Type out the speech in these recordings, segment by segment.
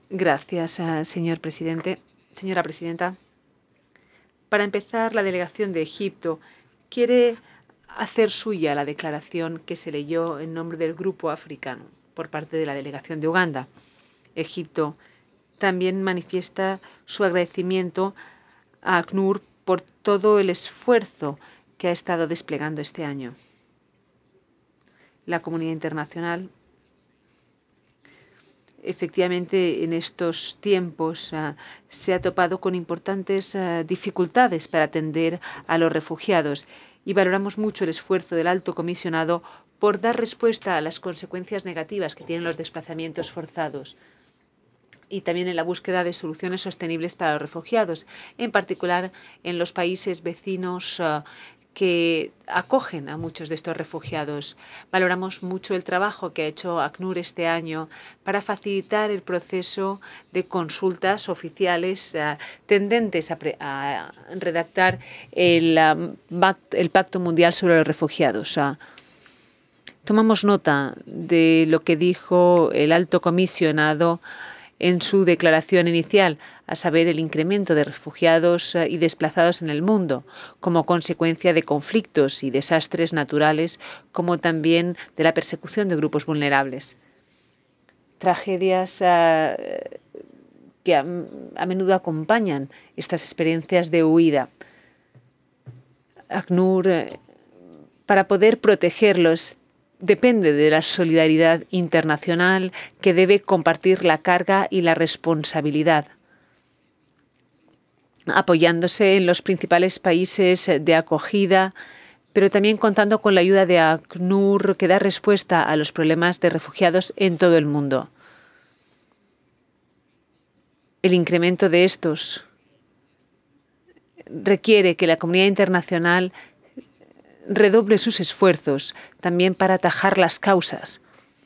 Gracias, señor presidente. Señora presidenta, para empezar, la delegación de Egipto quiere hacer suya la declaración que se leyó en nombre del Grupo Africano por parte de la delegación de Uganda. Egipto también manifiesta su agradecimiento a ACNUR por todo el esfuerzo que ha estado desplegando este año. La comunidad internacional, efectivamente, en estos tiempos se ha topado con importantes dificultades para atender a los refugiados y valoramos mucho el esfuerzo del Alto Comisionado por dar respuesta a las consecuencias negativas que tienen los desplazamientos forzados y también en la búsqueda de soluciones sostenibles para los refugiados, en particular en los países vecinos que acogen a muchos de estos refugiados. Valoramos mucho el trabajo que ha hecho ACNUR este año para facilitar el proceso de consultas oficiales tendentes a redactar el Pacto Mundial sobre los Refugiados. Tomamos nota de lo que dijo el Alto Comisionado en su declaración inicial, a saber, el incremento de refugiados y desplazados en el mundo, como consecuencia de conflictos y desastres naturales, como también de la persecución de grupos vulnerables. Tragedias que a menudo acompañan estas experiencias de huida. ACNUR, para poder protegerlos, depende de la solidaridad internacional que debe compartir la carga y la responsabilidad, apoyándose en los principales países de acogida, pero también contando con la ayuda de ACNUR que da respuesta a los problemas de refugiados en todo el mundo. El incremento de estos requiere que la comunidad internacional redoble sus esfuerzos también para atajar las causas.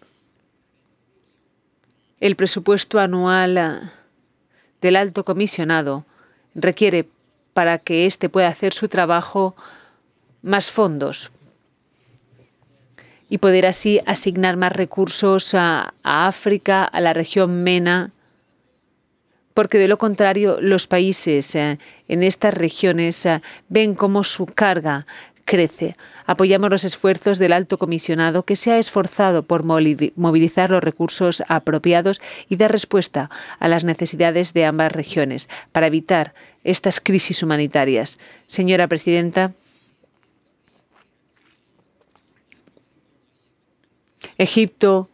El presupuesto anual del Alto Comisionado requiere, para que éste pueda hacer su trabajo, más fondos y poder así asignar más recursos a África, a la región MENA, porque de lo contrario los países en estas regiones ven cómo su carga crece. Apoyamos los esfuerzos del Alto Comisionado, que se ha esforzado por movilizar los recursos apropiados y dar respuesta a las necesidades de ambas regiones para evitar estas crisis humanitarias. Señora presidenta, Egipto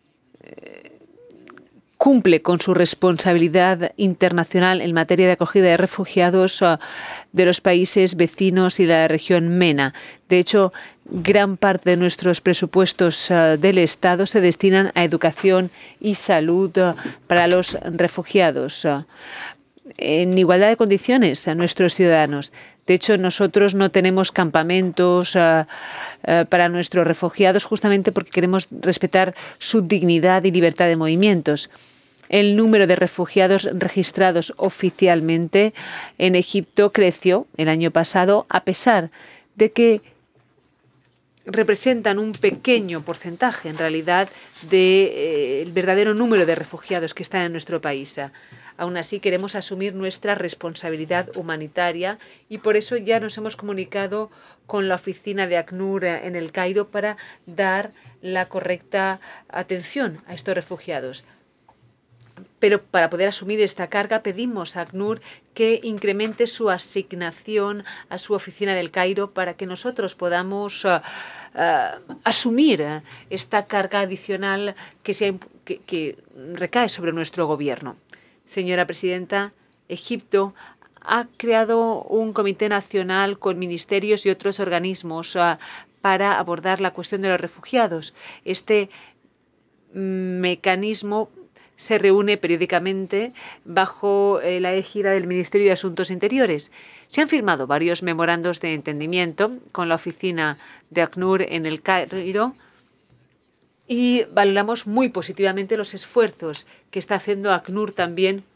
cumple con su responsabilidad internacional en materia de acogida de refugiados de los países vecinos y de la región MENA. De hecho, gran parte de nuestros presupuestos del Estado se destinan a educación y salud para los refugiados en igualdad de condiciones a nuestros ciudadanos. De hecho, nosotros no tenemos campamentos para nuestros refugiados justamente porque queremos respetar su dignidad y libertad de movimientos. El número de refugiados registrados oficialmente en Egipto creció el año pasado, a pesar de que representan un pequeño porcentaje, en realidad, del verdadero número de refugiados que están en nuestro país. Aún así, queremos asumir nuestra responsabilidad humanitaria y por eso ya nos hemos comunicado con la oficina de ACNUR en El Cairo para dar la correcta atención a estos refugiados. Pero para poder asumir esta carga pedimos a ACNUR que incremente su asignación a su oficina del Cairo para que nosotros podamos asumir esta carga adicional que recae sobre nuestro gobierno. Señora presidenta, Egipto ha creado un comité nacional con ministerios y otros organismos para abordar la cuestión de los refugiados. Este mecanismo se reúne periódicamente bajo la égida del Ministerio de Asuntos Interiores. Se han firmado varios memorandos de entendimiento con la oficina de ACNUR en El Cairo y valoramos muy positivamente los esfuerzos que está haciendo ACNUR también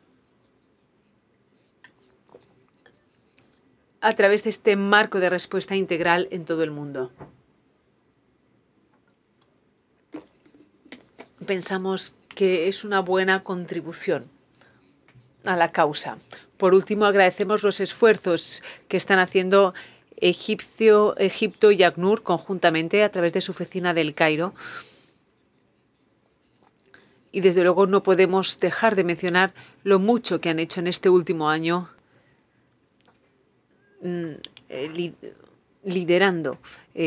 a través de este marco de respuesta integral en todo el mundo. Pensamos que es una buena contribución a la causa. Por último, agradecemos los esfuerzos que están haciendo Egipto y ACNUR conjuntamente a través de su oficina del Cairo. Y desde luego no podemos dejar de mencionar lo mucho que han hecho en este último año liderando